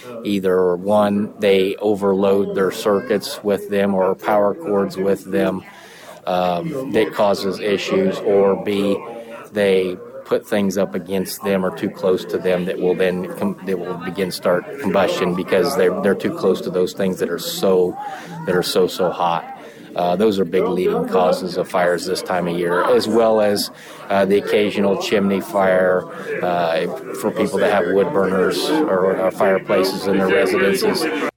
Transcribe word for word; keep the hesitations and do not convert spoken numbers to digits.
either one, they overload their circuits with them or power cords with them um, that causes issues, or B, they put things up against them or too close to them that will then com- that will begin start combustion because they're they're too close to those things that are so that are so so hot. Uh, those are big leading causes of fires this time of year, as well as uh, the occasional chimney fire uh, for people that have wood burners or, or fireplaces in their residences.